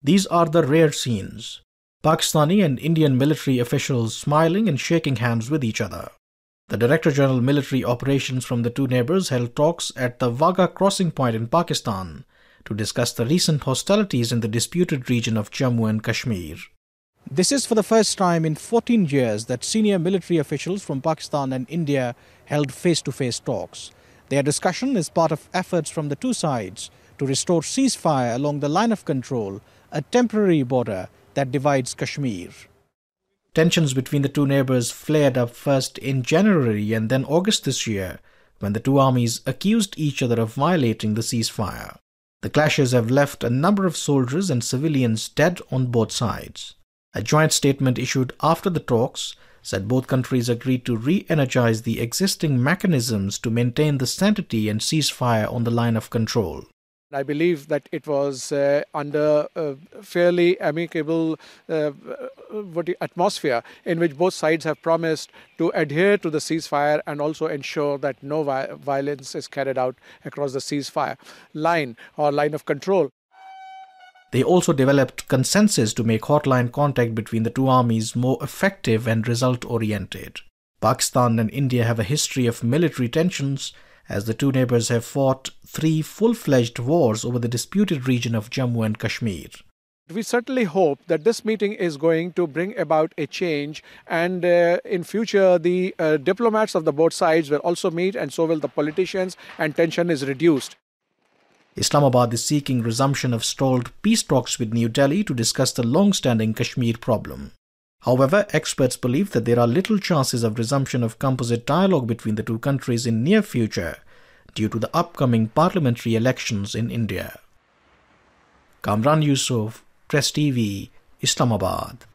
These are the rare scenes: Pakistani and Indian military officials smiling and shaking hands with each other. The Director General Military Operations from the two neighbors held talks at the Wagah crossing point in Pakistan to discuss the recent hostilities in the disputed region of Jammu and Kashmir. This is for the first time in 14 years that senior military officials from Pakistan and India held face-to-face talks. Their discussion is part of efforts from the two sides to restore ceasefire along the line of control, a temporary border that divides Kashmir. Tensions between the two neighbors flared up first in January and then August this year, when the two armies accused each other of violating the ceasefire. The clashes have left a number of soldiers and civilians dead on both sides. A joint statement issued after the talks said both countries agreed to re-energize the existing mechanisms to maintain the sanctity and ceasefire on the line of control. I believe that it was under a fairly amicable atmosphere in which both sides have promised to adhere to the ceasefire and also ensure that no violence is carried out across the ceasefire line or line of control. They also developed consensus to make hotline contact between the two armies more effective and result-oriented. Pakistan and India have a history of military tensions, as the two neighbors have fought 3 full-fledged wars over the disputed region of Jammu and Kashmir. We certainly hope that this meeting is going to bring about a change, and in future the diplomats of the both sides will also meet, and so will the politicians, and tension is reduced. Islamabad is seeking resumption of stalled peace talks with New Delhi to discuss the long-standing Kashmir problem. However, experts believe that there are little chances of resumption of composite dialogue between the two countries in near future due to the upcoming parliamentary elections in India. Kamran Yusuf, Press TV, Islamabad.